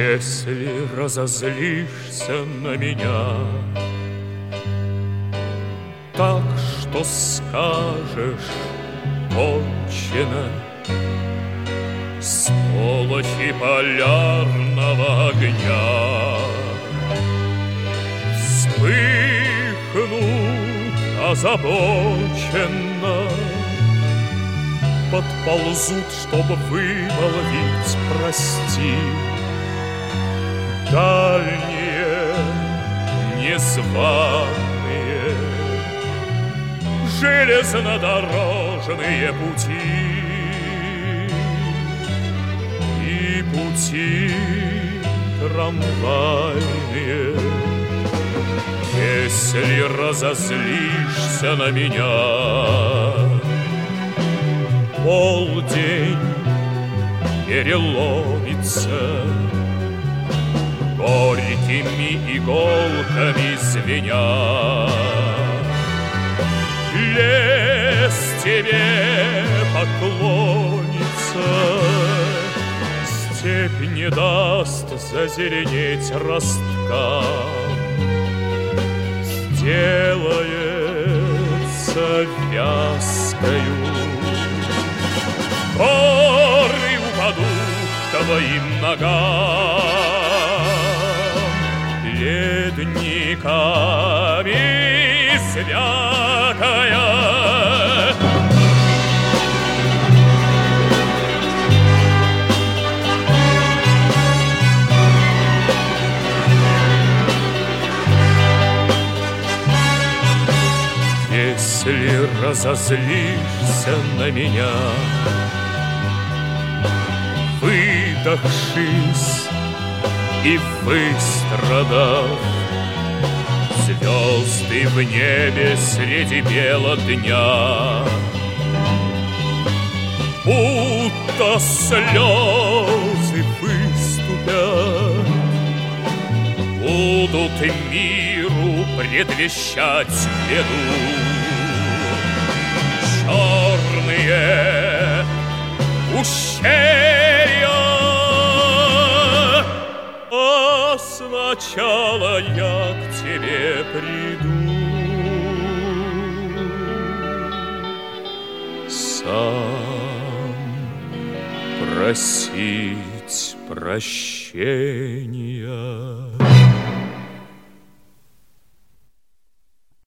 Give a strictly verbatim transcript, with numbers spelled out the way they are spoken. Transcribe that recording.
Если разозлишься на меня, так что скажешь кончено, с полохи полярного огня вспыхну озабоченно, подползут, чтобы вымолвить прости. Дальние, незваные, железнодорожные пути и пути трамвайные. Если разозлишься на меня, полдень переломится, горькими иголками звеня. Лес тебе поклонится, степь не даст зазеленеть росткам, сделается вязкою. Горы упадут к твоим ногам, ледниками звякая. Если разозлишься на меня, выдохшись и выстрадав, звезды в небе среди бела дня будто слезы выступят, будут миру предвещать беду. Черные ущелья, а сначала я к тебе приду, сам просить прощения.